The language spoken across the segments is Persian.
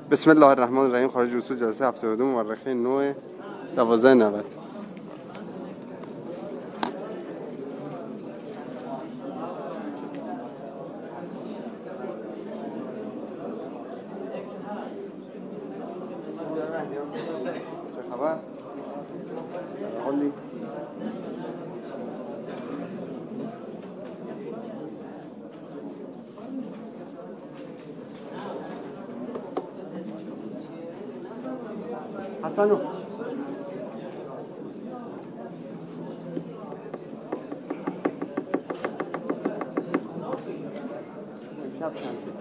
بسم الله الرحمن الرحیم. خارج اصول جلسه 72 مورخه 9 1290. چه خبر؟ حالی؟ حسنو شب شمسی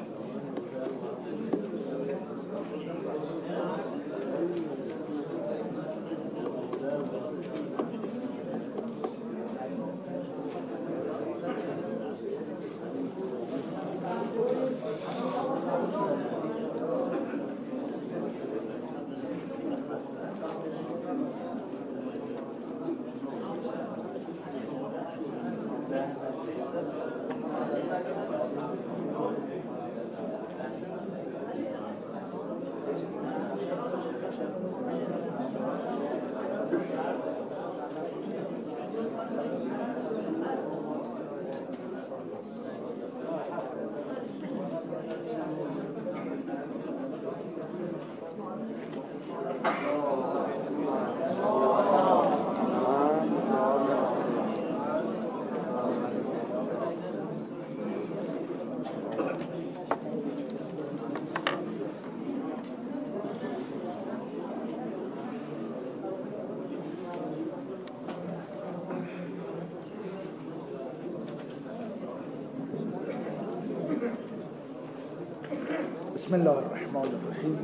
بسم الله الرحمن الرحیم.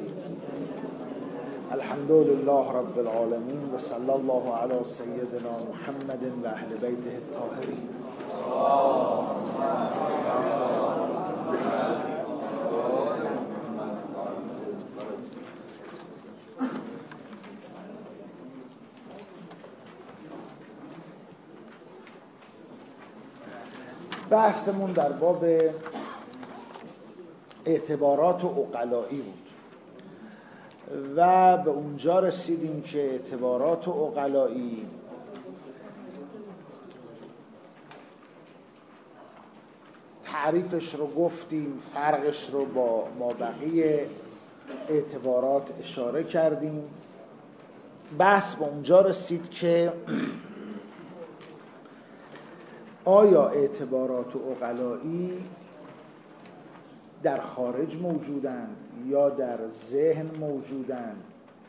الحمد لله رب العالمین و صلی الله علی سیدنا محمد و اهل بیته الطاهرین. بحثمون در باب اعتبارات عقلایی بود و به اونجا رسیدیم که اعتبارات عقلایی تعریفش رو گفتیم، فرقش رو با مابقی اعتبارات اشاره کردیم. بحث به اونجا رسید که آیا اعتبارات عقلایی در خارج موجودند یا در ذهن موجودند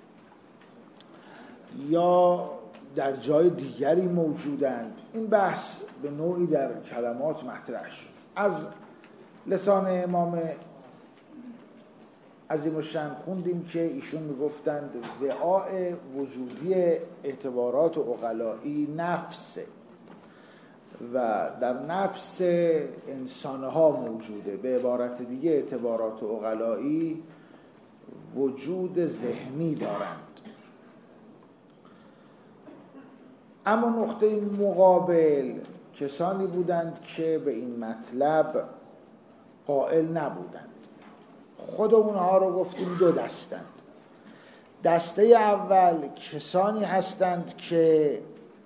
یا در جای دیگری موجودند؟ این بحث به نوعی در کلمات مطرح شد. از لسان امام عظیم الشأن خوندیم که ایشون میگفتند وعاء وجودی اعتبارات عقلایی نفسه و در نفس انسانها موجوده. به عبارت دیگه اعتبارات عقلایی وجود ذهنی دارند. اما نقطه مقابل کسانی بودند که به این مطلب قائل نبودند. خود اونها رو گفتیم دو دستند. دسته اول کسانی هستند که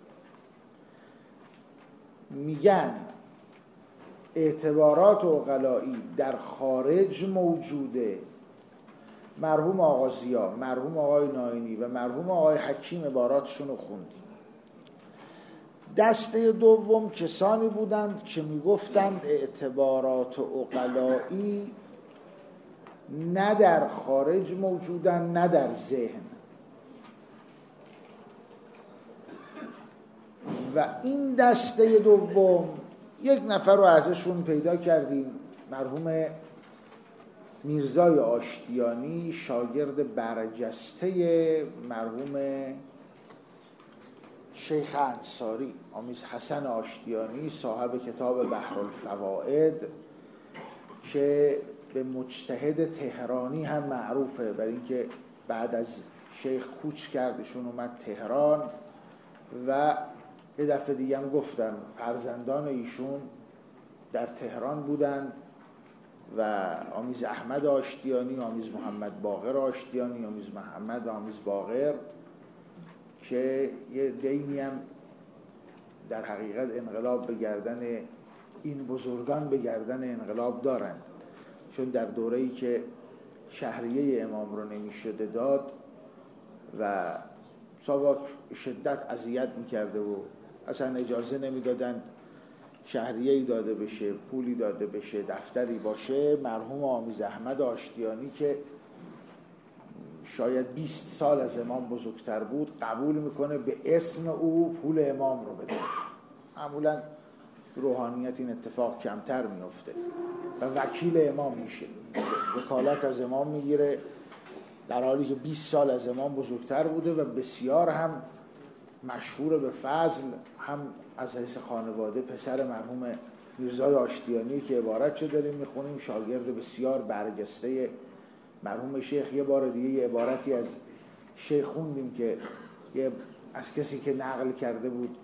میگن اعتبارات عقلایی در خارج موجوده. مرحوم آقا ضیا، مرحوم آقای ناینی و مرحوم آقای حکیم عباراتشون رو خوندیم. دسته دوم کسانی بودند که میگفتند اعتبارات عقلایی نه در خارج موجودن نه در ذهن، و این دسته دوم یک نفر رو ازشون پیدا کردیم، مرحوم میرزای آشتیانی، شاگرد برجسته مرحوم شیخ انصاری، آمیز حسن آشتیانی، صاحب کتاب بحرالفوائد که به مجتهد تهرانی هم معروفه، برای اینکه بعد از شیخ کوچ کردشون اومد تهران و یه دفعه دیگه هم گفتم فرزندان ایشون در تهران بودند و آمیز احمد آشتیانی، آمیز محمد باقر آشتیانی، آمیز محمد آمیز باقر، که یه دینی هم در حقیقت انقلاب به گردن این بزرگان به گردن انقلاب دارند، چون در دوره‌ای که شهریه امام رو نمی‌شده داد و ساواک شدت اذیت می‌کرده و اصلا اجازه نمی‌دادند شهریه‌ای داده بشه، پولی داده بشه، دفتری باشه، مرحوم آمیز احمد آشتیانی که شاید 20 سال از امام بزرگتر بود قبول میکنه به اسم او پول امام رو بده. معمولا روحانیت این اتفاق کمتر میفته و وکیل امام میشه، وکالت از امام میگیره، در حالی که 20 سال از امام بزرگتر بوده و بسیار هم مشهور به فضل، هم از حیث خانواده پسر مرحوم میرزای آشتیانی که عبارتشو داریم میخونیم، شاگرد بسیار برجسته مرحوم شیخ. یه بار دیگه یه عبارتی از شیخ خوندیم که از کسی که نقل کرده بود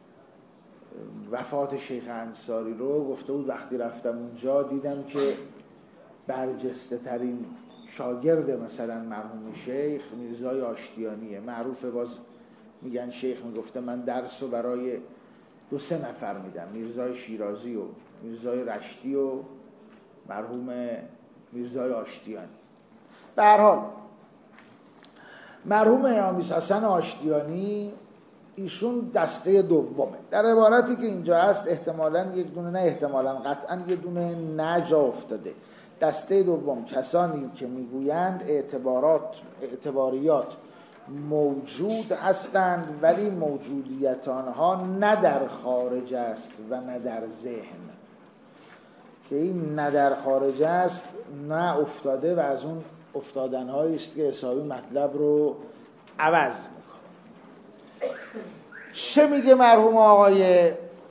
وفات شیخ انصاری رو، گفته بود وقتی رفتم اونجا دیدم که برجسته ترین شاگرد مثلا مرحوم شیخ میرزای آشتیانیه. معروفه، باز میگن شیخ میگفته من درس رو برای 2-3 نفر میدم، میرزای شیرازی و میرزای رشتی و مرحوم میرزای آشتیانی. به هر حال مرحوم آمیز حسن آشتیانی ایشون دسته دومه. در عبارتی که اینجا هست احتمالاً یک دونه، نه احتمالاً قطعاً یه دونه نجا افتاده. دسته دوم کسانی که میگویند اعتباریات موجود هستند ولی موجودیت آنها نه در خارج است و نه در ذهن، که این نه در خارج است نه افتاده و از اون افتادن‌هایی است که حسابی مطلب رو عوض میکنه. چه میگه مرحوم آقای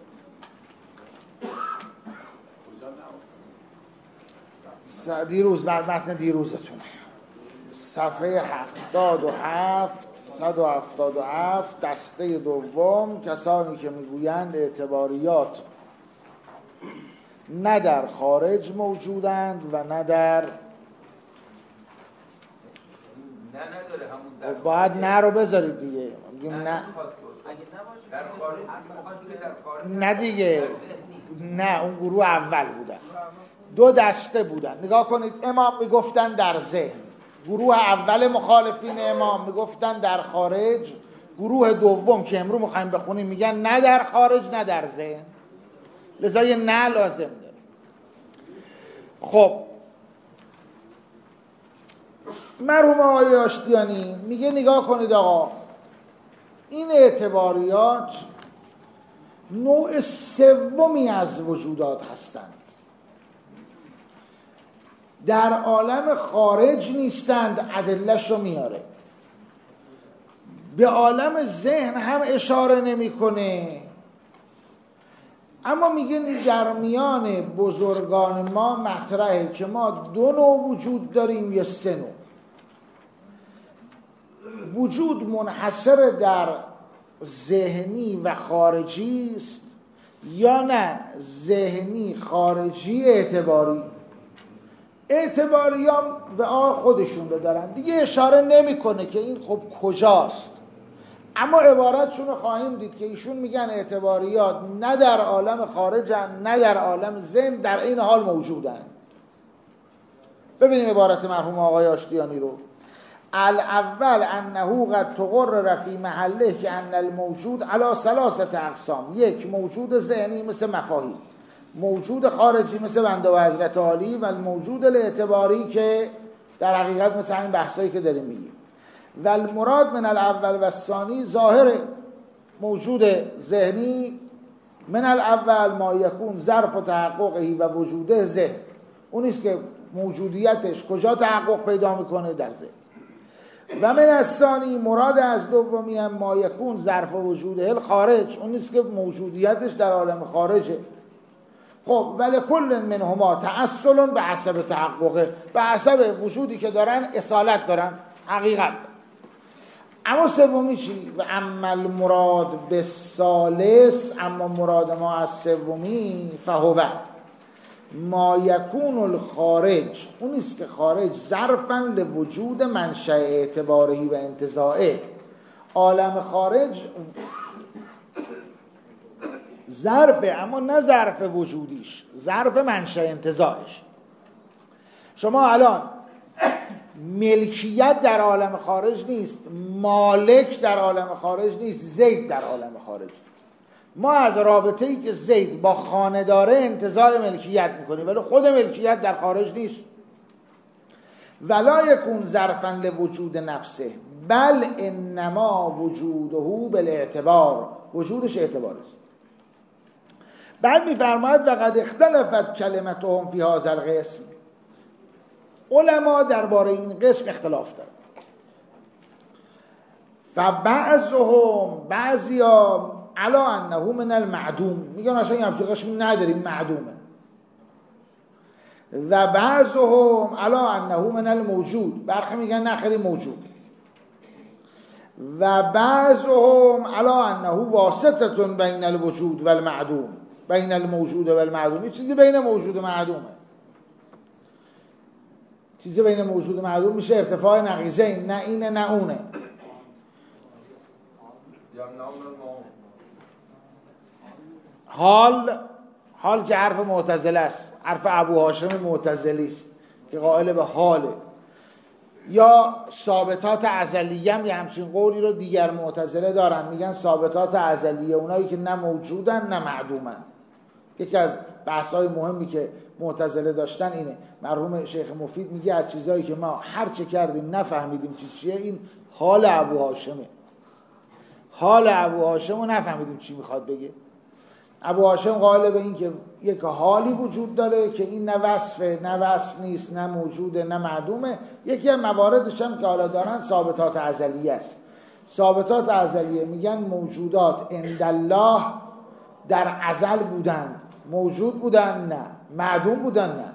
دیروز، متن دیروزتونه، صفحه 177 دسته دوم کسانی که میگویند اعتباریات نه در خارج موجودند و نه در باید نه رو بذارید دیگه، نه دیگه، نه اون گروه اول بودن، 2 دسته بودن. نگاه کنید، امام میگفتن در ذهن، گروه اول مخالفین امام میگفتن در خارج، گروه دوم که امروز میخوایم بخونیم میگن نه در خارج نه در ذهن، لذا یه نه لازم داره. خب مرحوم آقای آشتیانی میگه نگاه کنید آقا، این اعتباریات نوع سومی از وجودات هستند، در عالم خارج نیستند. ادله‌اش رو میاره، به عالم ذهن هم اشاره نمیکنه، اما میگه در میان بزرگان ما مطرحه که ما 2 نوع وجود داریم یا 3 نوع. وجود منحصر در ذهنی و خارجی است یا نه ذهنی خارجی اعتباری. اعتباری هم به خودشون رو دارن دیگه، اشاره نمیکنه که این خب کجاست، اما عبارتشون رو خواهیم دید که ایشون میگن اعتباریات نه در عالم خارجن نه در عالم ذهن، در این حال موجودن. ببینیم عبارت مرحوم آقای آشتیانی رو. الاول انه قد تقرر فی محله که ان الموجود علی 3 اقسام. 1 موجود ذهنی مثل مفاهیم، موجود خارجی مثل بنده و حضرت عالی، و موجود الاعتباری که در حقیقت مثل این بحثایی که داریم میگیم. و المراد من الاول و الثانی ظاهر موجود ذهنی من الاول ما یکون ظرف و تحققی و وجوده ذهن، اونیست که موجودیتش کجا تحقق پیدا میکنه، در ذهن. و من الثانی مراد از دومی هم ما یکون ظرف و وجوده الخارج، اونیست که موجودیتش در عالم خارجه. خب ولی کل منهما تأصل به حسب تحققه، به حسب وجودی که دارن اصالت دارن، حقیقت. اما سومی چی؟ و اما المراد به ثالث، اما مراد ما از سومی فهوه، ما یکون الخارج، اون است که خارج ظرفاً لوجود منشأ اعتباری و انتزاعه. عالم خارج ظرفه، اما نه ظرف وجودیش، ظرف منشأ انتزاعش. شما الان ملکیت در عالم خارج نیست، مالک در عالم خارج نیست، زید در عالم خارج. ما از رابطه‌ای که زید با خانه داره انتزاع ملکیت میکنیم، ولی خود ملکیت در خارج نیست. ولا یکون ظرفاً لوجود نفسه بل انما وجوده بالاعتبار، وجودش اعتبار است. بعد میفرماید وقد اختلفت کلمتهم فی هذا القسم، علما درباره این قسم اختلاف دارن. فبعضهم، بعضیا علی انه من المعدوم، میگن اصلا همچین قسمی نداریم، معدومه. و بعضهم علی انه من الموجود، برخی میگن نه خیلی موجود. و بعضهم علی انه واسطه بین الوجود و المعدوم، بین الموجود و المعدوم، یه چیزی بین موجود و معدومه. چیزی بین موجود و معدوم میشه ارتفاع نقیضه، نه اینه نه اونه. حال که حرف معتزله است، حرف ابو هاشم معتزلی است که قائل به حاله. یا ثابتات ازلیه هم یه همچین قولی رو دیگر معتزله دارن، میگن ثابتات ازلیه اونایی که نه موجودن نه معدومن. یکی از بحث‌های مهمی که معتزله داشتن اینه. مرحوم شیخ مفید میگه از چیزایی که ما هر چه کردیم نفهمیدیم چیه، این حال ابو هاشمه. حال ابو هاشم رو نفهمیدیم چی میخواد بگه. ابو هاشم قائل به این که یک حالی وجود داره که این نه وصفه نه وصف نیست، نه موجوده نه معدومه. یکی از مواردش هم که حالا دارن ثابتات ازلیه است. ثابتات ازلیه میگن موجودات عند الله در ازل بودند، موجود بودن نه، معدوم بودن نه.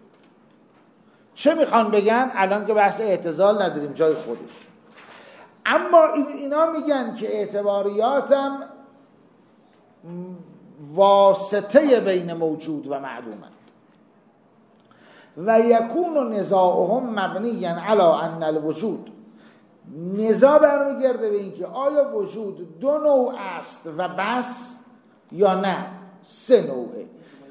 چه میخوان بگن؟ الان که بحث اعتزال نداریم، جای خودش. اما اینا میگن که اعتباریاتم واسطه بین موجود و معدومند. و یکون نزاعهم مبنیا علی ان الوجود، نزاع برمیگرده به این که آیا وجود دو نوع است و بس یا نه 3 نوعه.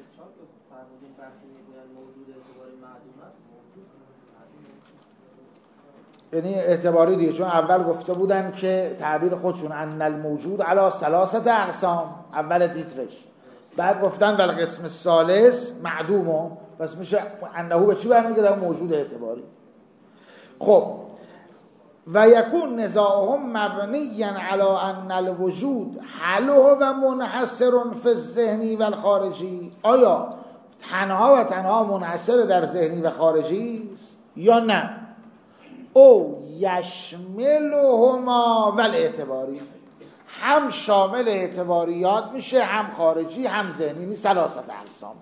یعنی اعتباری دیگه، چون اول گفته بودن که تعبیر خودشون ان الموجود علی 3 اقسام، اول تیترش. بعد گفتن بل قسم ثالث معدومه، پس میشه انه به چی برمیگرده؟ موجود اعتباری. خب و یکون نزاعهم مبنیا علی ان الوجود هل هو منحصر فی الذهنی و الخارجی، آیا تنها و تنها منحصر در ذهنی و خارجی است یا نه؟ او یشملهما والاعتباری، هم شامل اعتباریات میشه، هم خارجی، هم ذهنی، این 3 اقسام.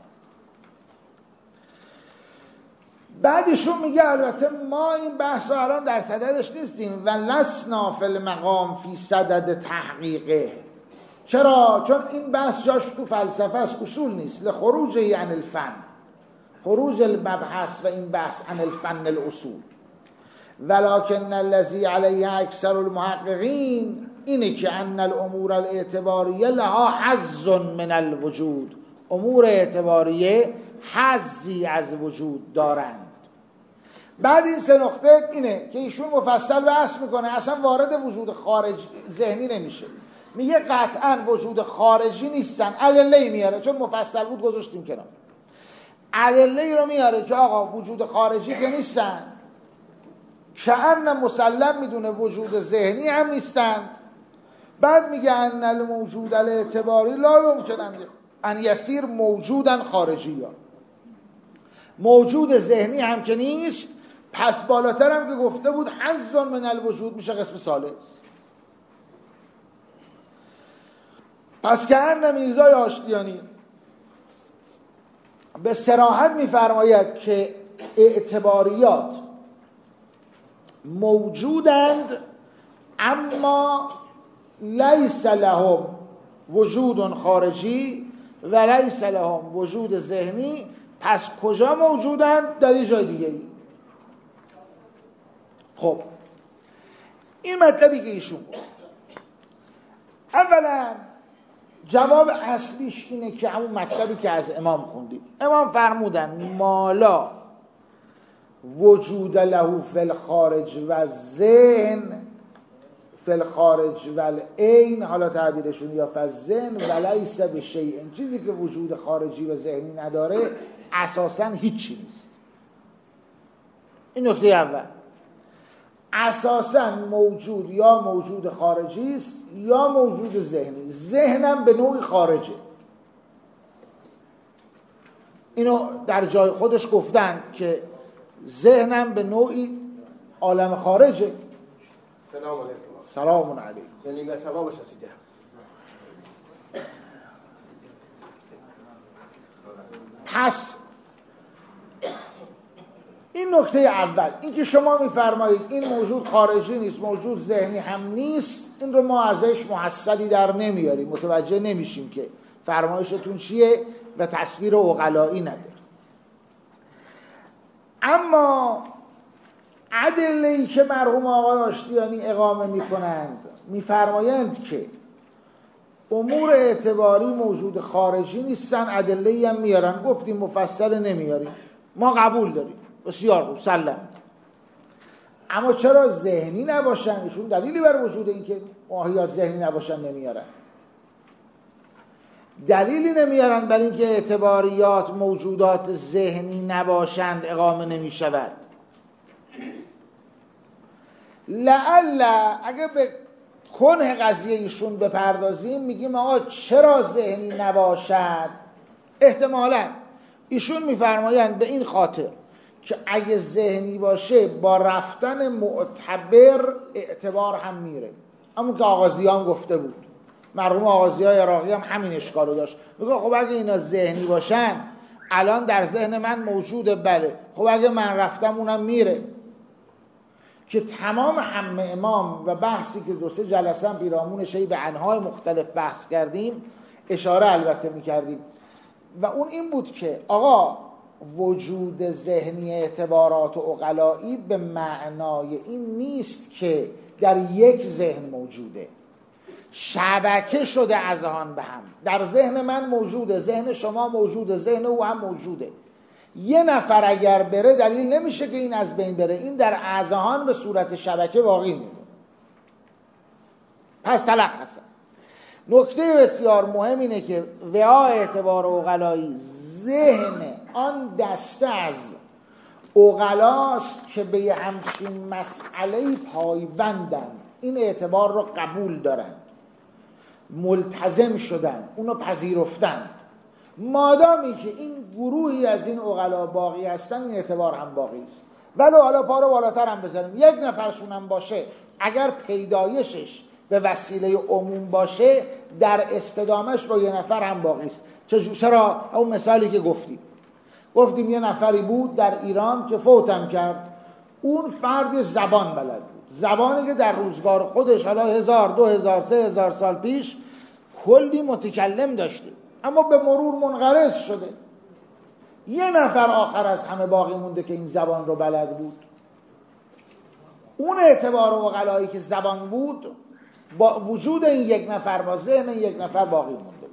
بعدشون میگه البته ما این بحث رو الان در صددش نیستیم و لسنا فی المقام فی صدد تحقیقه. چرا؟ چون این بحث جاش تو فلسفه است، اصول نیست. لخروج عن الفن، خروج المبحث و این بحث عن الفن الاصول. ولکن الذی علیه اکثر المحققین اینه که ان الامور الاعتباریه لها حظ من الوجود، امور اعتباریه حظی از وجود دارند. بعد این 3 نقطه اینه که ایشون مفصل بحث میکنه، اصلا وارد وجود خارج ذهنی نمیشه. میگه قطعا وجود خارجی نیستن، ادله میاره، چون مفصل بود گذاشتیم کنار. ادله رو میاره که آقا وجود خارجی که نیستن، کأن مسلم میدونه وجود ذهنی هم نیستند. بعد میگه ان الموجود الاعتباری لا یمکن ان یصیر موجودن خارجی، ها موجود ذهنی هم که نیست، پس بالاتر هم که گفته بود حظ من الوجود میشه قسم ثالث. پس کأن میرزای آشتیانی به صراحت میفرماید که اعتباریات موجودند اما لیس لهم وجود خارجی و لیس لهم وجود ذهنی پس کجا موجودن؟ در یه جای دیگه. خب این مطلبی که ایشون گفت، اولا جواب اصلیش اینه که همون مطلبی که از امام خوندیم. امام فرمودن مالا وجود له فی الخارج و ذهن فی الخارج و العین، حالا تعبیرشون یا فی الذهن ولیس بشیء، چیزی که وجود خارجی و ذهنی نداره اساساً هیچی نیست. این نکته اول. اساساً موجود یا موجود خارجی است یا موجود ذهنی. ذهنم به نوعی خارجه. اینو در جای خودش گفتن که ذهنم به نوعی عالم خارجه. سلام علیکم. سلام علیکم. یعنی به ثوابش رسیده. پس این نکته اول، این که شما میفرمایید این موجود خارجی نیست، موجود ذهنی هم نیست، این رو ما ازش محصلی در نمیاریم، متوجه نمیشیم که فرمایشتون چیه و تصویر عقلایی نداره. اما ادله‌ای که مرحوم آقای آشتیانی اقامه میکنند میفرمایند که امور اعتباری موجود خارجی نیستن، ادله‌ای هم میارن. گفتیم مفصل نمیاریم، ما قبول داریم، بسیار خوب، سلام. اما چرا ذهنی نباشن؟ ایشون دلیلی بر وجود این که ماهیات ذهنی نباشن نمیارن. دلیلی نمیارن برای اینکه اعتباریات موجودات ذهنی نباشند اقامه نمیشود. لعل اگه به کنه قضیه ایشون بپردازیم میگیم آقا چرا ذهنی نباشد؟ احتمالاً ایشون میفرمایند به این خاطر که اگه ذهنی باشه با رفتن معتبر اعتبار هم میره. همون که آغازیان گفته بود، مرحوم آغازیای عراقی هم همین اشکالو داشت. میگه خب اگه اینا ذهنی باشن الان در ذهن من موجوده، بله، خب اگه من رفتم اونم میره. که تمام همه امام و بحثی که 2-3 جلسه هم پیرامونش به انواع مختلف بحث کردیم اشاره البته میکردیم و اون این بود که آقا وجود ذهنی اعتبارات و عقلایی به معنای این نیست که در یک ذهن موجوده، شبکه شده اذهان به هم. در ذهن من موجوده، ذهن شما موجوده، ذهن او هم موجوده. یه نفر اگر بره دلیل نمیشه که این از بین بره، این در اذهان به صورت شبکه باقی میمونه. پس تلخصا نکته بسیار مهم اینه که وعا اعتبار عقلایی ذهن آن دسته از عقلاست که به همچین مسئله پایبندند، این اعتبار رو قبول دارند، ملتزم شدند، اونو پذیرفتند. مادامی که این گروهی از این عقلا باقی هستن این اعتبار هم باقی است. ولی حالا پا رو بالاتر هم بزنیم، یک نفرشون هم باشه اگر پیدایشش به وسیله عموم باشه در استدامش با یه نفر هم باقی است. چرا؟ اون مثالی که گفتیم یه نفری بود در ایران که فوتم کرد، اون فرد زبان بلد بود، زبانی که در روزگار خودش حالا 1000 2000 3000 سال پیش کلی متکلم داشته، اما به مرور منقرض شده. یه نفر آخر از همه باقی مونده که این زبان رو بلد بود. اون اعتبار و عقلایی که زبان بود با وجود این یک نفر با ذهن این یک نفر باقی مونده بود.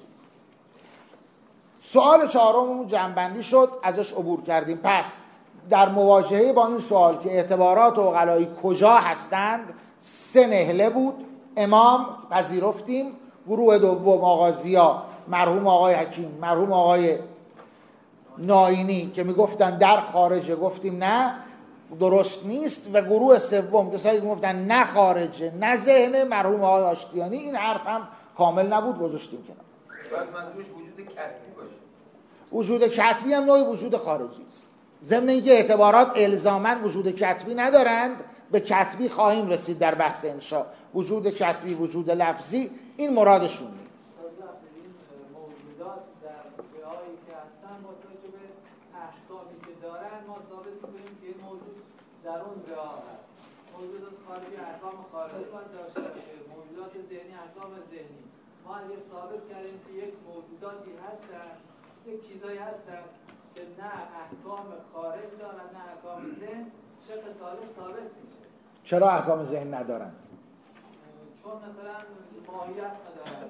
سوال چهارممون جمع‌بندی شد، ازش عبور کردیم. پس در مواجهه با این سوال که اعتبارات و عقلایی کجا هستند 3 نهله بود. امام پذیرفتیم، گروه دوم آغازیا، مرحوم آقای حکیم، مرحوم آقای ناینی که میگفتن در خارجه، گفتیم نه درست نیست. و گروه سوم کسایی که میگفتن نه خارجه نه ذهنه، مرحوم آقای آشتیانی. این حرف هم کامل نبود، گذاشتیم کنار. بعد منظورش وجود کتبی باشه. وجود کتبی هم نوعی وجود خارجی است. ضمن اینکه اعتبارات الزاماً وجود کتبی ندارند، به کتبی خواهیم رسید در بحث انشاء. وجود کتبی، وجود لفظی، این مرادشون نیست. موجودات در جایی که هستن با توجه به احکامی که دارن ما ثابت می‌کنیم که موجود در اون جا هست. موجودات خارجی احکام خارجی باید داشته باشه، موجودات ذهنی احکام ذهنی. ما اگه ثابت کردیم که یک موجوداتی هستن، یک چیزایی هستن که نه احکام خارج دارن نه احکام ذهن، شق ثالث ثابت میشه. چرا احکام ذهن ندارن؟ چون مثلا ماهیت ندارن.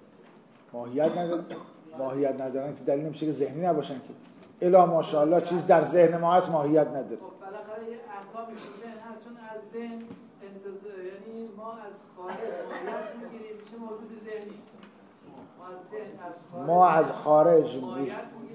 ماهیت ندارن که دلیل نمیشه که ذهنی نباشن که. الا ماشاءالله چیز در ذهن ما هست ماهیت نداره. خب بالاخره یه احکامی تو ذهن هست، چون از ذهن یعنی ما از خارج ماهیت میگیریم میشه موجود ذهنی. ما از خارج موجود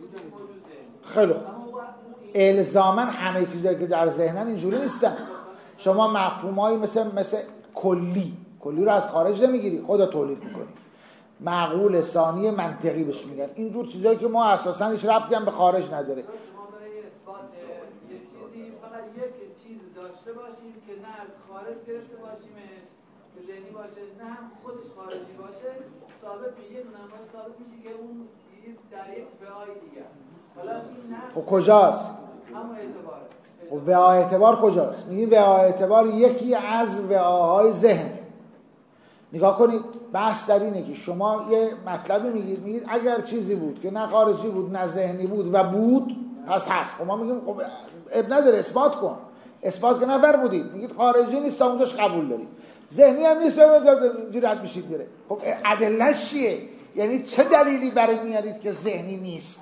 خیلی خوب. الزاماً همه چیزایی که در ذهنن اینجوری نیستن. شما مفهومایی مثل کلی رو از خارج نمیگیری، خدا تولید میکنی. معقول ثانی منطقی بهش میگن. اینجور چیزایی که ما اساساً هیچ ربطی هم به خارج نداره. شما برای اثبات یک چیزی فقط یک چیز داشته باشیم که نه از خارج گرفته باشیمش که ذهنی باشه، نه هم خودش خارجی باشه، ثابت میشه. نمای ثابت میشه که اون در یک وعای دیگه است. حالا این نه خب کجاست؟ همون اعتباره. خب وعای اعتبار کجاست؟ میگیم وعای اعتبار یکی از وعاهای ذهن. نگاه کنید، بحث در اینه که شما یه مطلبی میگید اگر چیزی بود که نه خارجی بود نه ذهنی بود و بود پس هست. خب ما میگیم خب اب نداره، اثبات کن. اثبات که نفر بودید، میگید خارجی نیست تا اونجاش قبول دارید، ذهنی هم نیست تا رد میشید میره. خب ادله‌اش چیه؟ یعنی چه دلیلی برای میارید که ذهنی نیست؟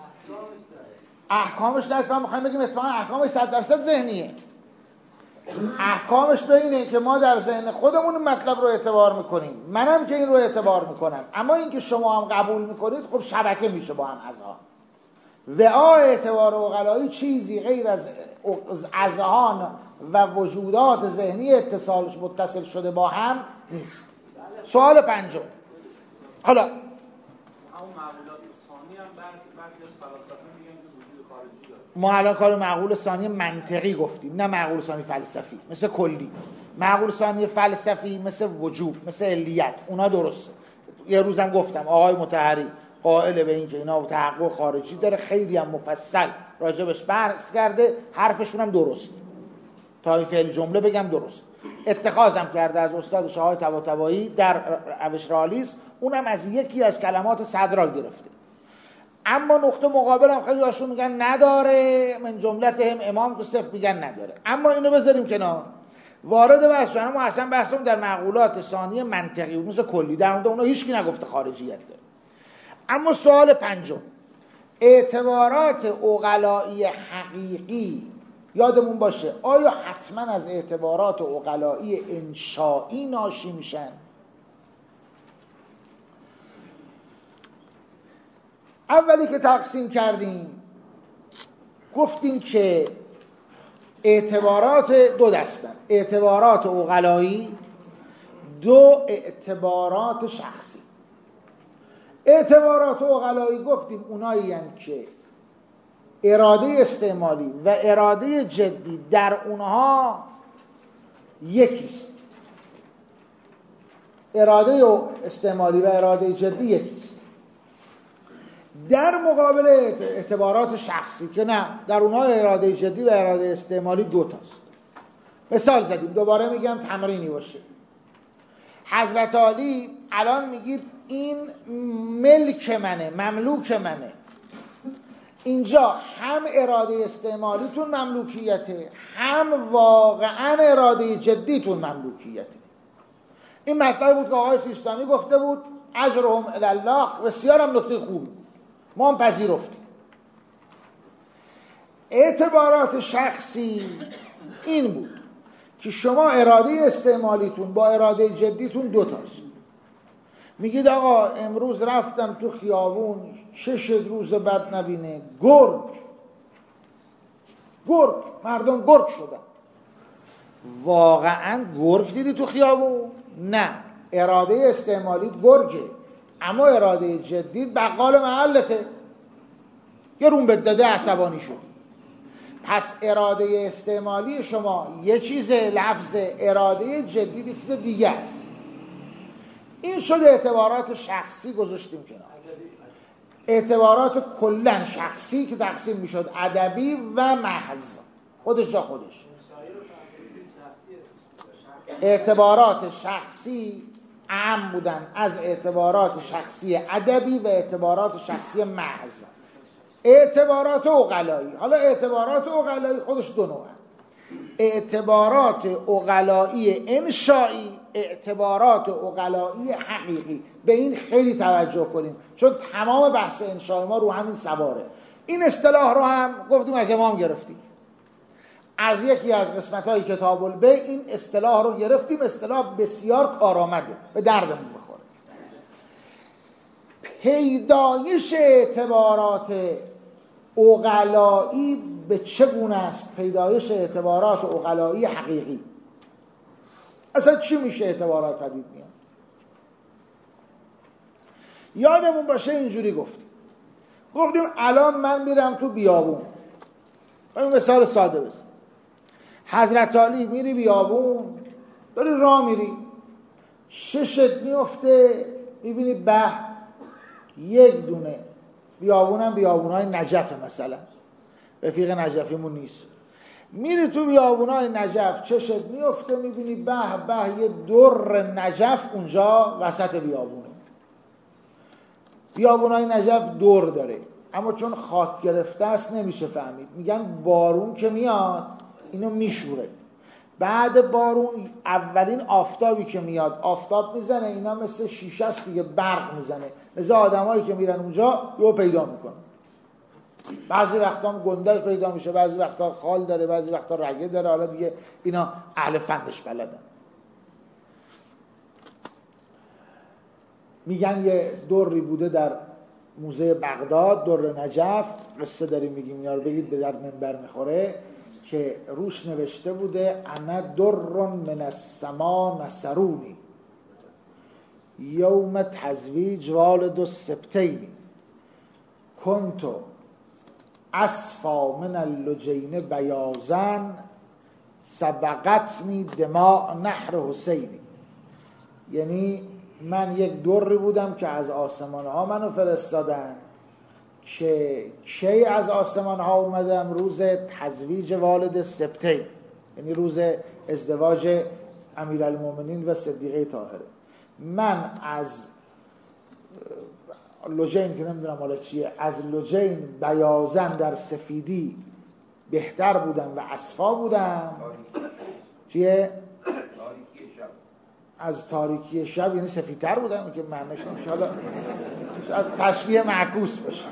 احکامش نه، اتفاقا میخوایم بگیم اتفاقا احکامش 100% ذهنیه. احکامش به اینه که ما در ذهن خودمون مطلب رو اعتبار میکنیم، منم که این رو اعتبار میکنم، اما اینکه شما هم قبول میکنید خب شبکه میشه با هم ازها. وعا اعتبار عقلایی چیزی غیر از اذهان و وجودات ذهنی متصل شده با هم نیست. سوال پنجم. حالا همون معقولات ثانی هم برخی از فلاسفه میگن که وجود خارجی داره. ما الان کار معقول ثانی منطقی گفتیم، نه معقول ثانی فلسفی مثل کلی. معقول ثانی فلسفی مثل وجود، مثل علیت، اونا درسته. یه روزم گفتم آقای مطهری قائل به این که اینا تحقق خارجی داره، خیلی هم مفصل راجبش بحث کرده، حرفشون هم درست. تا این فعل جمله بگم درست. اتخاذم کرده از استادش آقای طباطبایی در روش رئالیسم، اونم از یکی از کلمات صدرا گرفته. اما نقطه مقابل هم خیلی هاشون میگن نداره، من جملتهم امام تو صفر میگن نداره. اما اینو بذاریم کنار، وارد بحث شدن. ما اصلا بحثمون در معقولات ثانی منطقی بود، مثل کلی، در مورد اونا هیچکی نگفته خارجیت داره. اما سوال پنجم، اعتبارات عقلایی حقیقی، یادمون باشه آیا حتما از اعتبارات عقلایی انشائی ناشی میشن؟ اولی که تقسیم کردیم گفتیم که اعتبارات دو دستن، اعتبارات عقلایی، دو اعتبارات شخصی. اعتبارات عقلایی گفتیم اونایی هستند که اراده استعمالی و اراده جدی در اونها یکیست. اراده استعمالی و اراده جدی یکیست. در مقابل اعتبارات شخصی که نه، در اونها اراده جدی و اراده استعمالی دوتاست. مثال زدیم، دوباره میگم تمرینی باشه. حضرت علی الان میگید این ملک منه، مملوک منه. اینجا هم اراده استعمالیتون مملوکیته، هم واقعا اراده جدیتون مملوکیته. این مطلب بود که آقای سیستانی گفته بود اجرهم الی الله، بسیار هم نکته خوبی، ما هم پذیرفتیم. اعتبارات شخصی این بود که شما اراده استعمالیتون با اراده جدیتون دوتاست. میگید آقا امروز رفتم تو خیابون، چشت روز بد نبینه، گرگ، مردم گرگ شدن. واقعا گرگ دیدی تو خیابون؟ نه، اراده استعمالی گرگه، اما اراده جدید بقال محلته، یه روم بداده عصبانی شد. پس اراده استعمالی شما یه چیز، لفظ اراده جدید یه چیز دیگه است. این شده اعتبارات شخصی، گذاشتیم کنار. اعتبارات کلن شخصی که تقسیم میشد ادبی و محض، خودش جا خودش. اعتبارات شخصی اهم بودن از اعتبارات شخصی ادبی و اعتبارات شخصی محض. اعتبارات عقلایی. حالا اعتبارات عقلایی خودش دو نوعه: اعتبارات عقلایی انشایی، اعتبارات عقلایی حقیقی. به این خیلی توجه کنیم چون تمام بحث انشای ما رو همین سواره. این اصطلاح رو هم گفتیم از امام گرفتیم، از یکی از قسمت‌های کتاب البیع این اصطلاح رو گرفتیم. اصطلاح بسیار کارآمده، به دردمون میخوره. پیدایش اعتبارات عقلایی به چگونه است؟ پیدایش اعتبارات عقلایی حقیقی. اصلا چی میشه اعتبارات پدید میاد؟ یادمون باشه اینجوری گفتیم الان من میرم تو بیابون، این مثال ساده بزن. حضرت علی میری بیابون، داری راه میری، چشت میفته میبینی به یک دونه بیابونم بیابونای نجف، مثلا رفیق نجفیمون نیست، میری تو بیابونای نجف چشت میفته میبینی به یه در نجف اونجا وسط بیابونه. بیابونای نجف دور داره اما چون خاک گرفته است نمیشه فهمید. میگن بارون که میاد اینو میشوره، بعد بارون اولین آفتابی که میاد آفتاب میزنه، اینا مثل شیشه است دیگه، برق میزنه، لذا آدمایی که میرن اونجا رو پیدا میکنن. بعضی وقتا گندش پیدا میشه، بعضی وقتا خال داره، بعضی وقتا رگه داره. حالا دیگه اینا اهل فنش بلدن. میگن یه دری بوده در موزه بغداد، در نجف، قصه داریم میگیم، اینا رو بگید به در منبر میخوره، که روش نوشته بوده انا در من السما نصرونی یوم تزویج والد السبتین کنتو اصفا من اللجین بیازن سبقتنی دماء نحر حسینی. یعنی من یک دری بودم که از آسمان ها منو فرستادن، که کی از آسمان ها اومدم؟ روز تزویج والد سبتین، یعنی روز ازدواج امیرالمومنین و صدیقه طاهره. من از لجین که نمیدونم حالا چیه، از لجین بیازن در سفیدی بهتر بودم و اصفا بودم. چیه؟ از تاریکی شب یعنی سفیدتر بودم، که معنیش نمیشه، حالا شاید تشبیه معکوس باشه.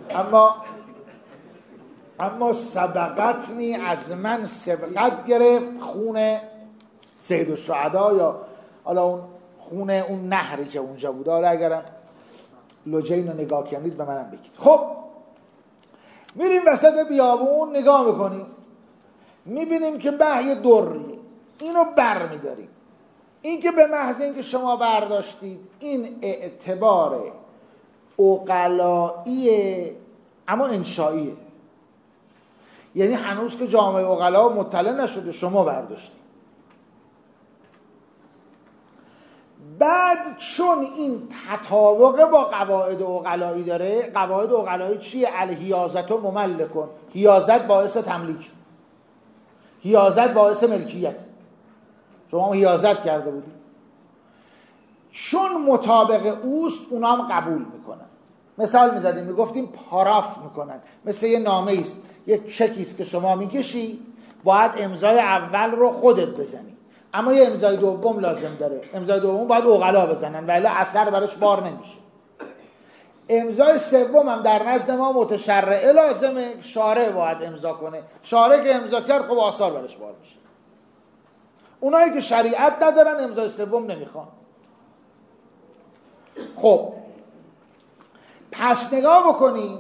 اما سبقتنی، از من سبقت گرفت خون سید الشهدا، یا حالا اون خون اون نهری که اونجا بود. حالا اگرم لجین رو نگاه کنید به منم بگید. خب میریم وسط بیابون نگاه میکنیم، میبینیم که یه دریه، اینو بر میداریم. این که به محض اینکه شما برداشتید، این اعتبار عقلایی اما انشائیه، یعنی هنوز که جامعه عقلا مطلع نشده، شما برداشتید. بعد چون این تطابق با قواعد عقلایی داره، قواعد عقلایی چیه؟ الحیازت و مملکن، حیازت باعث تملیک، حیازت باعث ملکیت. شما حیازت کرده بودید، چون مطابق اوست اونا هم قبول میکنن. مثال میزدیم میگفتیم پاراف میکنن، مثل یه نامه ایست، یه چکیست که شما میکشی، باید امضای اول رو خودت بزنی، اما یه امضای دوم لازم داره. امضای دوم باید عقلا بزنن ولی اثر براش بار نمیشه. امضای سوم هم در نزد ما متشرعه لازمه، شارع باید امضا کنه. شارع که امضا کرد خب آثار براش بار میشه. اونایی که شریعت ندارن امضای سوم نمیخوان. خب پس نگاه بکنیم،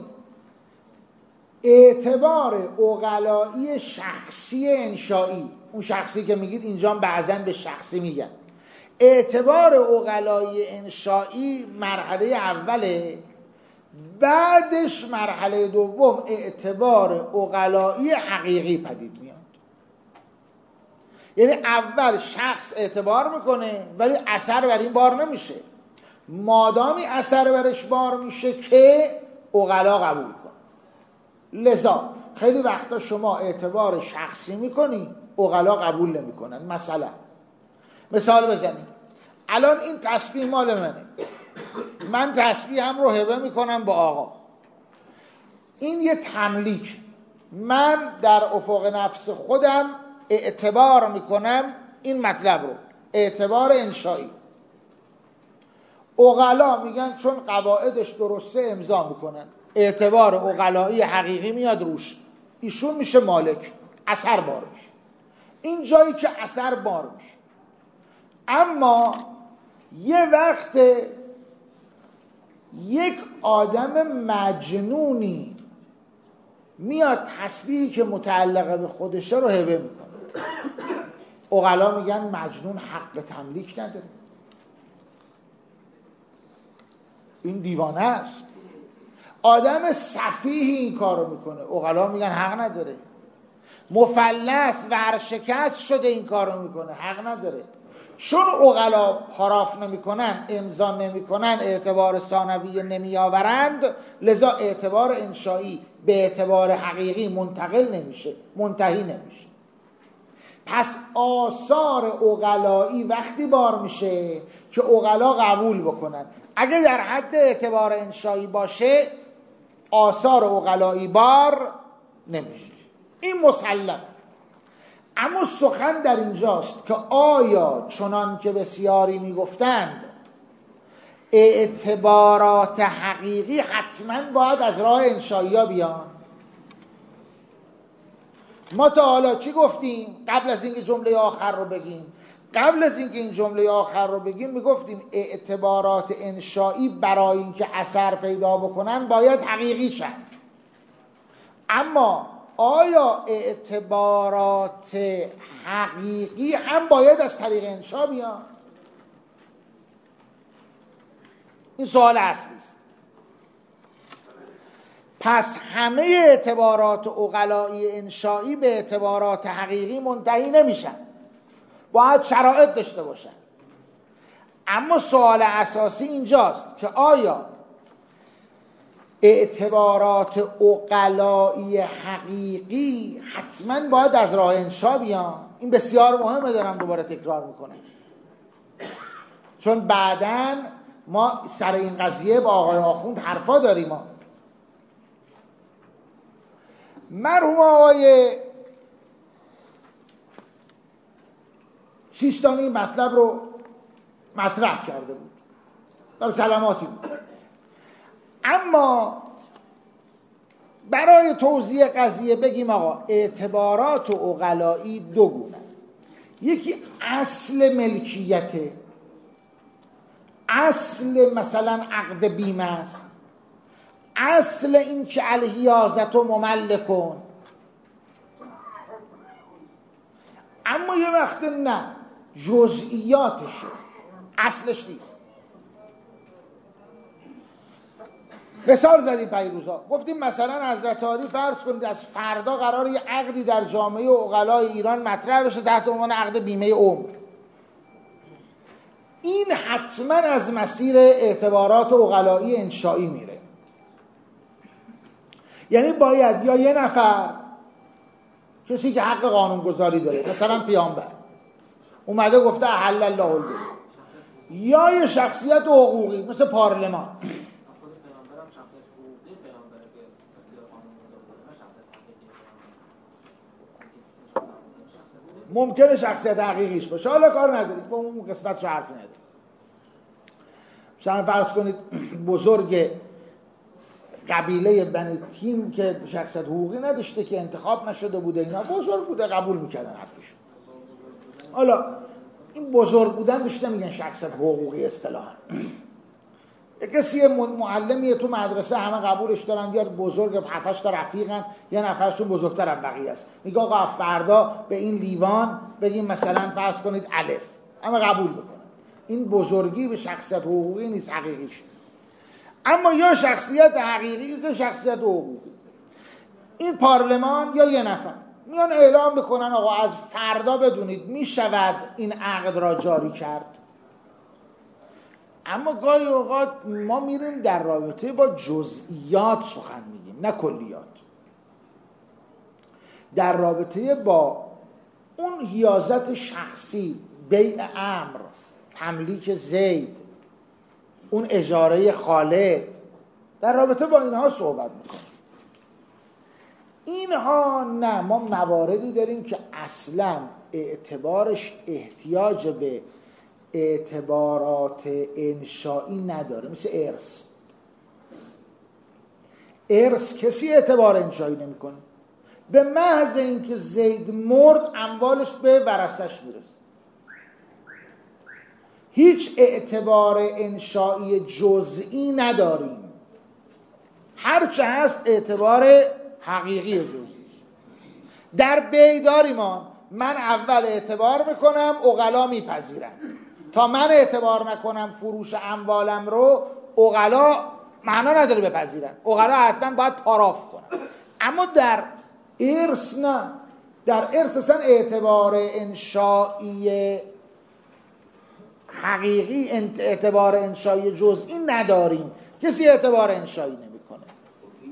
اعتبار عقلایی شخصی انشایی، اون شخصی که میگید اینجا بعضن به شخصی میگن، اعتبار عقلایی انشایی مرحله اوله، بعدش مرحله دوم اعتبار عقلایی حقیقی پدید میاد. یعنی اول شخص اعتبار میکنه ولی اثر بر این بار نمیشه، مادامی اثر برش بار میشه که عقلا قبول کن. لذا خیلی وقتا شما اعتبار شخصی میکنی، عقلا قبول نمیکنن. مثال بزنیم، الان این تسبیح مال منه، من تسبیح هم رو هبه میکنم با آقا. این یه تملیک. من در افق نفس خودم اعتبار میکنم این مطلب رو، اعتبار انشایی. عقلا میگن چون قواعدش درسته امضا میکنن، اعتبار عقلایی حقیقی میاد روش، ایشون میشه مالک، اثر بار میشه. این جایی که اثر بار میشه. اما یه وقت یک آدم مجنونی میاد تسبیحی که متعلقه به خودشه رو هبه میکنه. عقلا میگن مجنون حق تملیک نداره، این دیوانه است. آدم سفیهی این کارو میکنه، عقلا میگن حق نداره. مفلس ورشکست شده این کارو میکنه، حق نداره. چون عقلا پاراف نمیکنن، امضا نمیکنن، اعتبار ثانویه نمیآورند، لذا اعتبار انشایی به اعتبار حقیقی منتقل نمیشه، منتهی نمیشه. پس آثار عقلایی وقتی بار میشه که عقلا قبول بکنن. اگه در حد اعتبار انشایی باشه آثار عقلایی بار نمیشه، این مسلم. اما سخن در اینجاست که آیا چنان که بسیاری میگفتند اعتبارات حقیقی حتما باید از راه انشایی ها بیان؟ ما تا حالا چی گفتیم؟ قبل از اینکه جمله آخر رو بگیم، قبل از اینکه این جمله آخر رو بگیم میگفتیم اعتبارات انشایی برای اینکه اثر پیدا بکنن باید حقیقی شن. اما آیا اعتبارات حقیقی هم باید از طریق انشا بیان؟ این سوال اصلی است. پس همه اعتبارات عقلایی انشایی به اعتبارات حقیقی منتهی نمیشن، باید شرایط داشته باشن. اما سوال اساسی اینجاست که آیا اعتبارات عقلایی حقیقی حتما باید از راه انشا بیان؟ این بسیار مهمه، دارم دوباره تکرار میکنم، چون بعداً ما سر این قضیه با آقای آخوند حرفا داریم. مرحوم آقای سیستانی مطلب رو مطرح کرده بود، در کلماتی بود. اما برای توضیح قضیه بگیم آقا اعتبارات عقلایی دو گونه. یکی اصل ملکیته، اصل مثلا عقد بیمه است، اصل این که الحیازت و مملکون. اما یه وقت نه، جزئیاتشه، اصلش نیست. مثال زدیم پیروزا، گفتیم مثلا حضرت عالی فرض کنید از فردا قراره یه عقدی در جامعه عقلای ایران مطرح بشه تحت عنوان عقد بیمه عمر. این حتما از مسیر اعتبارات عقلایی انشایی میره. یعنی باید یا یه نفر، کسی که حق قانونگذاری داره، مثلا پیامبر اومده گفته احل الله البیع، یا یه شخصیت حقوقی مثل پارلمان. ممکنه شخصیت حقیقیش باشه، حالا کار ندارید، با اون قسمت رو حرف ندارید. مثلا فرض کنید بزرگ قبیله بنی تیم که شخصیت حقوقی نداشته، که انتخاب نشده بوده، اینا بزرگ بوده، قبول میکردن حرفش. حالا این بزرگ بودن بیشتر میگن شخصیت حقوقی اصطلاحا. یک کسی معلمیه تو مدرسه همه قبولش دارن، یا بزرگ 7-8 تا رفیقن، یه نفرشون بزرگتر از بقیه است، میگه آقا فردا به این لیوان بگیم مثلا فرض کنید الف، همه قبول بکنن. این بزرگی به شخصیت حقوقی نیست، حقیقیش. اما یا شخصیت حقیقی است، شخصیت حقوقی. این پارلمان یا یه نفر میان اعلام بکنن آقا از فردا بدونید میشود این عقد را جاری کرد. اما گاهی اوقات ما میریم در رابطه با جزئیات سخن میگیم، نه کلیات. در رابطه با اون حیازت شخصی، بیع امر، تملیک زید، اون اجاره خالد، در رابطه با اینها صحبت میکنیم. اینها نه، ما مواردی داریم که اصلا اعتبارش احتیاج به اعتبارات انشایی نداره، مثل ارث. ارث کسی اعتبار انشایی نمیکنه، به محض اینکه زید مرد اموالش به ورثش میرسه. هیچ اعتبار انشایی جزئی نداریم، هرچه هست اعتبار حقیقی جزئی. در بیداری ما من اول اعتبار میکنم، عقلا میپذیرن. تا من اعتبار نکنم فروش اموالم رو، عقلا معنا نداره بپذیرن، عقلا حتما باید پاراف کنن. اما در ارث نه، در ارث اصلا اعتبار انشایی حقیقی، اعتبار انشایی جزئی نداریم، کسی اعتبار انشایی نمیکنه. این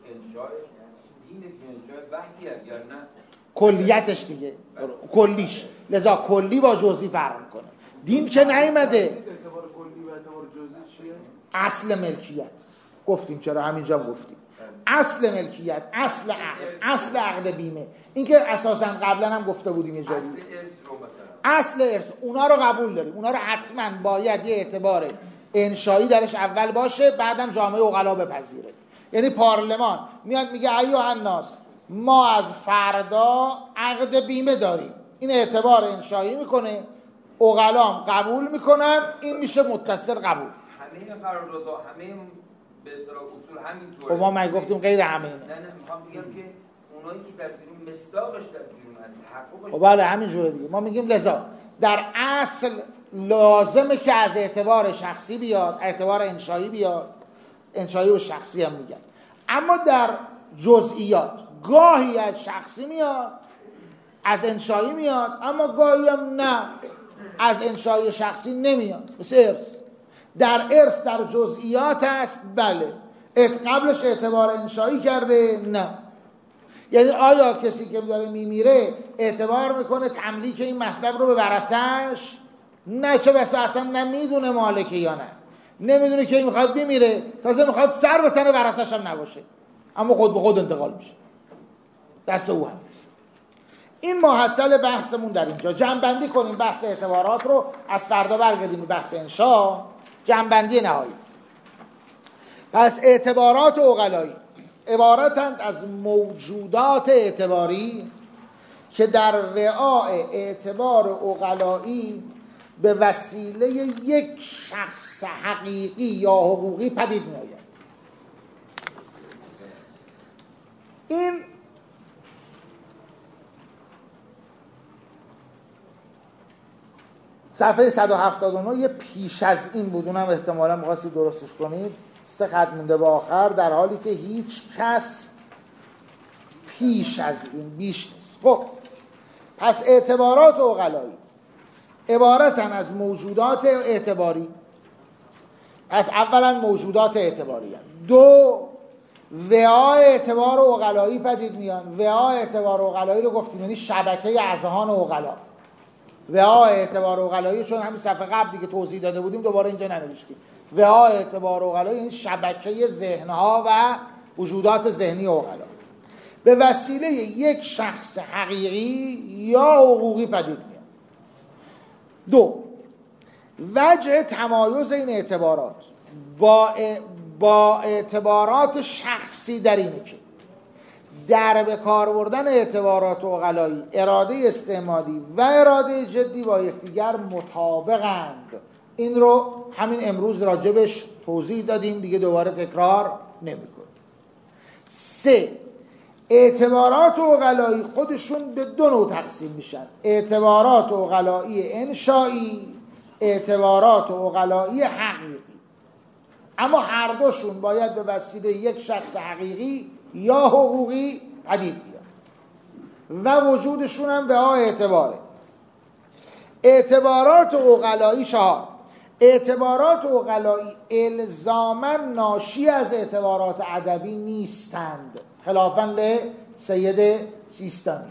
انشای وحدی هست یا نه؟ کلیتش دیگه کلیش، لذا کلی با جزئی فرق میکنه. دین که نیامده. اعتبار کلی و اعتبار جزئی چیه؟ اصل ملکیت گفتیم، چرا همینجا گفتیم اصل ملکیت، اصل عقد بیمه. این که اساسا قبلا هم گفته بودیم یه جایی، اصل ارث رو مثلا، اصل ارث، اونا رو قبول داریم، اونا رو حتما باید یه اعتبار انشایی درش اول باشه، بعدم جامعه عقلا بپذیره. یعنی پارلمان میاد میگه ایها الناس، ما از فردا عقد بیمه داریم، این اعتبار انشایی میکنه، عقلام قبول میکنن، این میشه متصل قبول. همه قراردادها، همه به اصطلاح اصول همینطوره. خب ما من گفتیم غیر همه. نه میخوام بگم که اونایی که در بیرون مصداقش در بیرون از تحققش. خب بله همینجوره دیگه. ما میگیم لذا در اصل لازمه که از اعتبار شخصی بیاد، اعتبار انشایی بیاد، انشایی و شخصی هم میگن. اما در جزئیات گاهی از شخصی میاد، از انشایی میاد، اما گاهی هم نه، از انشایی شخصی نمیاد. مثل ارث، در ارث در جزئیات است، بله، قبلش اعتبار انشایی کرده، نه. یعنی آیا کسی که داره میمیره اعتبار میکنه تملیک این مطلب رو به ورثه‌اش؟ نه، چه بسا اصلا نمیدونه مالکه یا نه، نمیدونه که این میخواد بمیره، تازه میخواد سر به تن ورثه‌اش هم نباشه، اما خود به خود انتقال میشه، دست او هم. این محصل بحثمون در اینجا. جمع‌بندی کنیم بحث اعتبارات رو، از فردا برگردیم به بحث انشا. جمع‌بندی نهایی. پس اعتبارات عقلایی عبارتند از موجودات اعتباری که در وعاء اعتبار عقلایی به وسیله یک شخص حقیقی یا حقوقی پدید می‌آید. این صفحه 179 یه پیش از این بود، اونم احتمالا می‌خواستید درستش کنید، 3 خط مونده به آخر، در حالی که هیچ کس پیش از این بیش نیست. خب پس اعتبارات عقلایی عبارتن از موجودات اعتباری. پس اولا موجودات اعتباری هستند. 2 وعاء اعتبار عقلایی پدید میان. وعاء اعتبار عقلایی رو گفتیم یعنی شبکه اذهان عقلا. وعاء اعتبار عقلایی چون همین صفحه قبل دیگه توضیح داده بودیم، دوباره اینجا ننوشتیم. وعاء اعتبار عقلایی این شبکه ذهنها و وجودات ذهنی عقلا به وسیله یک شخص حقیقی یا حقوقی پدید میاد. 2 وجه تمایز این اعتبارات با اعتبارات شخصی در اینه که در به کار بردن اعتبارات عقلایی اراده استعمالی و اراده جدی با یکدیگر مطابقند. این رو همین امروز راجبش توضیح دادیم، دیگه دوباره تکرار نمی‌کنیم. 3 اعتبارات عقلایی خودشون به 2 نوع تقسیم میشن: اعتبارات عقلایی انشایی، اعتبارات عقلایی حقیقی. اما هر دوشون باید به وسیله یک شخص حقیقی یا حقوقی پدید بیان و وجودشون هم به اعتباره. اعتبارات عقلایی 4. اعتبارات عقلایی الزاماً ناشی از اعتبارات ادبی نیستند، خلافاً لسید سیستانی.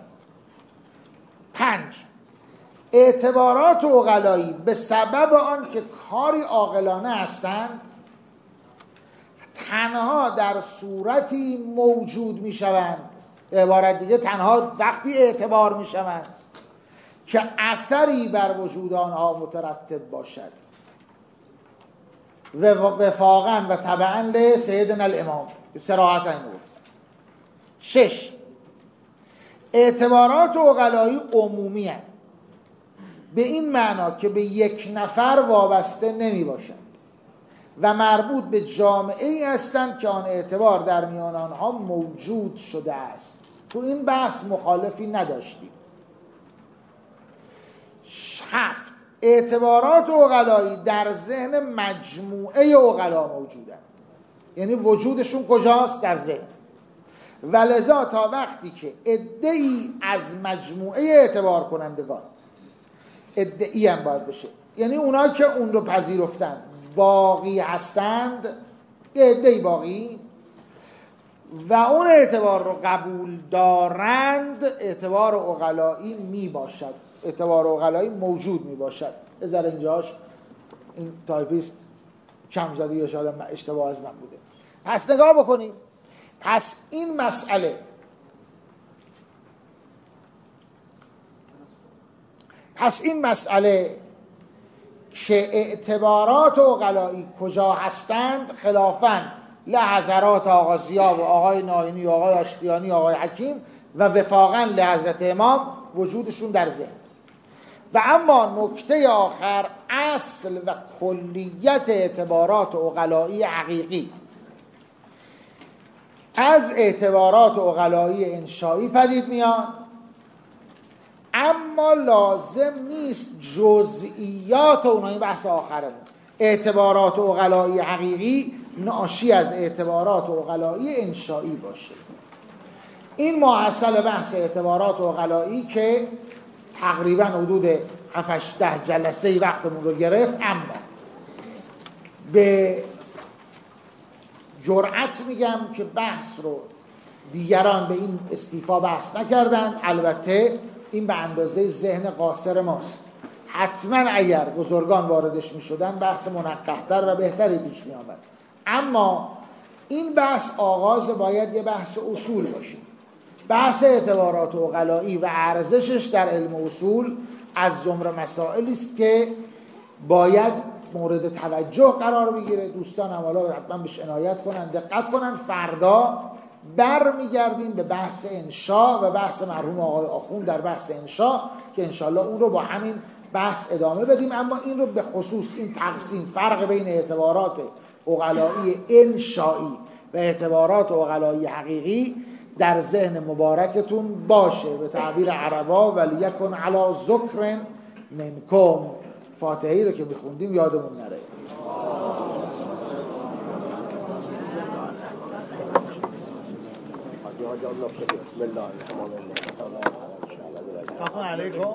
5 اعتبارات عقلایی به سبب آن که کاری عاقلانه هستند تنها در صورتی موجود می شوند، به عبارت دیگه تنها وقتی اعتبار میشوند که اثری بر وجود آنها مترتب باشد و وفاقا و تبعا لسیدنا الامام صراحتا گفت. 6 اعتبارات عقلایی عمومی هستند، به این معنا که به یک نفر وابسته نمی باشند و مربوط به جامعه ای هستند که آن اعتبار در میان آنها موجود شده است. تو این بحث مخالفی نداشتیم. 7 اعتبارات عقلایی در ذهن مجموعه عقلا موجودند، یعنی وجودشون کجاست؟ در ذهن. ولذا تا وقتی که عده‌ای از مجموعه اعتبار کنندگان، عده‌ای هم باید بشه، یعنی اونا که اون رو پذیرفتن باقی هستند، عده‌ای باقی و اون اعتبار رو قبول دارند، اعتبار عقلایی می باشد، اعتبار عقلایی موجود می باشد. بذار اینجاش این تایپیست کم زده یا شاید اشتباه از من بوده. پس نگاه بکنیم. پس این مسئله که اعتبارات عقلایی کجا هستند خلافاً لحضرات آقا ضیا و آقای ناینی و آقای آشتیانی و آقای حکیم و وفاقاً لحضرت امام وجودشون در ذهن. و اما نکته آخر، اصل و کلیت اعتبارات عقلایی حقیقی از اعتبارات عقلایی انشایی پدید میاد، اما لازم نیست جزئیات اونها، این بحث آخره، اعتبارات عقلایی حقیقی ناشی از اعتبارات عقلایی انشایی باشه. این ماحصل بحث اعتبارات عقلایی که تقریبا حدود 7-10 جلسه وقتمون رو گرفت، اما به جرأت میگم که بحث رو دیگران به این استیفا بحث نکردند. البته این به اندازه ذهن قاصر ماست. حتما اگر بزرگان واردش میشدن بحث منقح‌تر و بهتری پیش می آمد. اما این بحث آغاز باید یه بحث اصول باشه. بحث اعتبارات عقلایی و ارزشش در علم اصول از زمره مسائلی است که باید مورد توجه قرار بگیره. دوستان حالا حتما بهش عنایت کنن، دقت کنن. فردا برمیگردیم به بحث انشا و بحث مرحوم آقای آخوند در بحث انشا که انشالله اون رو با همین بحث ادامه بدیم. اما این رو به خصوص این تقسیم، فرق بین اعتبارات عقلایی انشایی و اعتبارات عقلایی حقیقی در ذهن مبارکتون باشه. به تعبیر عربا ولیکن علی ذکر منکم، فاتحه‌ای رو که میخوندیم یادمون نره. السلام علیکم.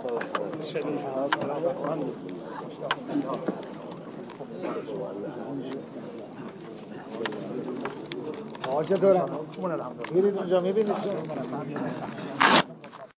آقا چطورم؟ میرید اونجا میبینید؟